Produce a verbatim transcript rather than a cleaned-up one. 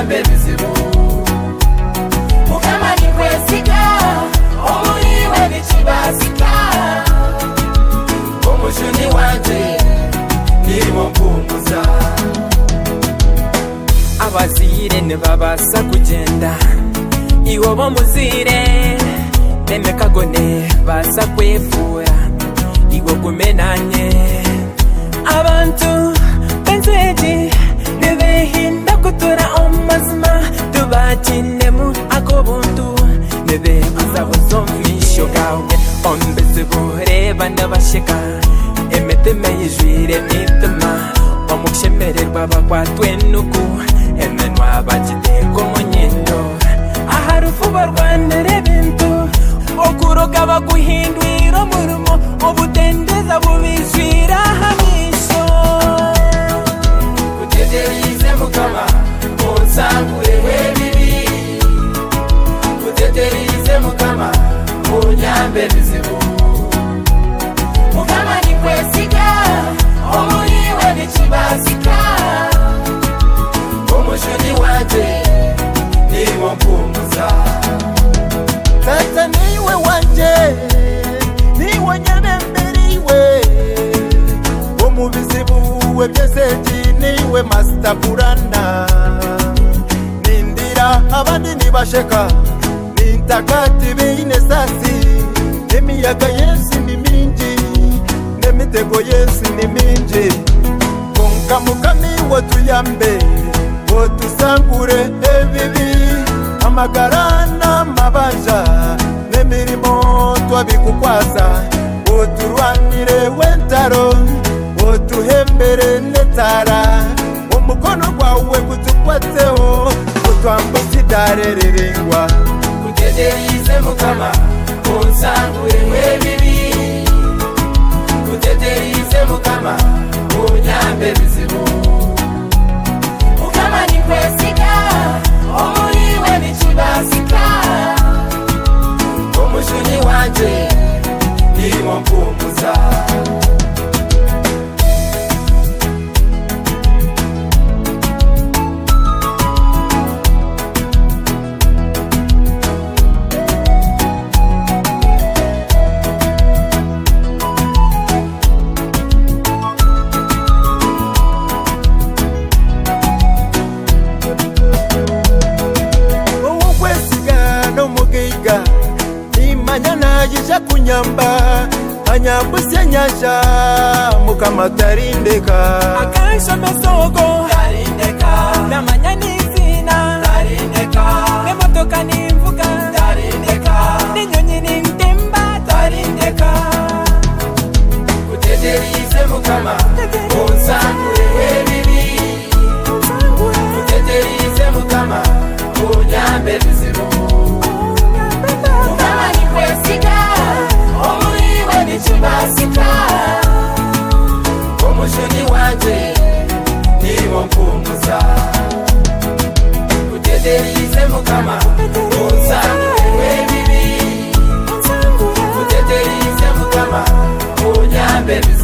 unyambe bizibu mukama ni kwesiga omuriwe nikibasika omushuni wanje niwo mpumuza abazire nebabasa kugenda iwo bomuzire nemekagone basa kwefura iwo kumenanye abantu benzeji nebehinda kutura omazima tubakinemu akobuntu nebebuza buzomvisho gawe ombeze bureba ndabasheka emeteme yijwire mitima omukshemererwa bakwatwe nuku emenwa bagiteko munyindo aharufu barwanere bintu okuroga baguhindwira omurimo obutendeza bubizwira hamisho kuteterize mukama onsangure webibi kuteterize mukama unyambe bizibu mukama ni kwesiga omuriwe nikibasika omushuni wanje niwo mpumuza tata niwe wanje niwo nyabemberiwe omubizibu webyeseji niwe master burana nindira abandi nibasheka nintakati beine sasi emiyaga yensi ni mingi nemitego yensi ni mingi konka mukami wotuyambe wotusangure ebibi amagarana mabanja nemirimo twabikukwaza woturwanire wentaro wotuhembere netara umukono gwawe gutukwateho utwambusidarererengwa kuteterize mukama unsangure webibi kuteterize mukama unyambe bizibu mukama ni kwesiga omuriwe nikibasika omushuni wanje niwo mpumuza Manyana yisha kunyamba anyambusya nyasha mukama tarindeka akaisha mesogo tarindeka na manyani zina tarindeka nemotoka nimvuga tarindeka ninyonyi nimtemba tarindeka kuteterize mukama unsangure webibi kuteterize mukama unyambe bizibu nikibasika omushuni wanje niwo mpumuza kuteterize mukama unsangure webibi kuteterize mukama unyambe bizibu